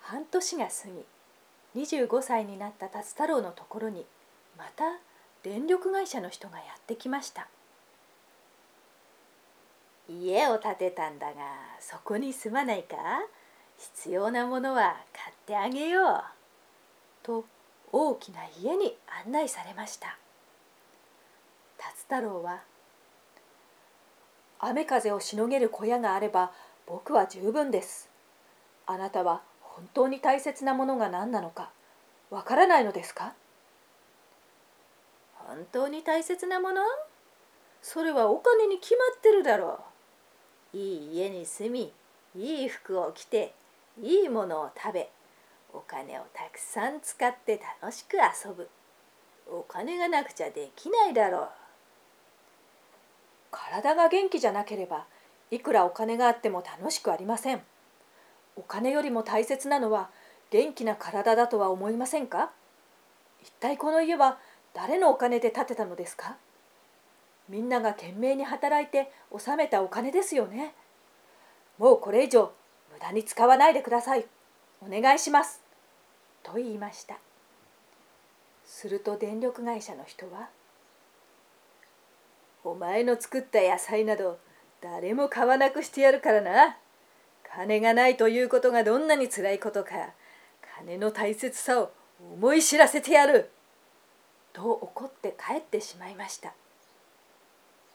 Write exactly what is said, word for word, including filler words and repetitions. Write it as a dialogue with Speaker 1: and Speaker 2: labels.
Speaker 1: 半年が過ぎ、にじゅうごさいになった達太郎のところにまた電力会社の人がやってきました。家を建てたんだが、そこに住まないか？必要なものは買ってあげよう。と大きな家に案内されました。達太郎は、雨風をしのげる小屋があれば僕は十分です。あなたは本当に大切なものが何なのかわからないのですか？本当に大切なもの？それはお金に決まってるだろう。いい家に住み、いい服を着て、いいものを食べ、お金をたくさん使って楽しく遊ぶ。お金がなくちゃできないだろう。体が元気じゃなければ、いくらお金があっても楽しくありません。お金よりも大切なのは元気な体だとは思いませんか？一体この家は誰のお金で建てたのですか？みんなが懸命に働いて納めたお金ですよね。もうこれ以上無駄に使わないでください。お願いします。と言いました。すると電力会社の人は、お前の作った野菜など誰も買わなくしてやるからな。金がないということがどんなにつらいことか、金の大切さを思い知らせてやる。と怒って帰ってしまいました。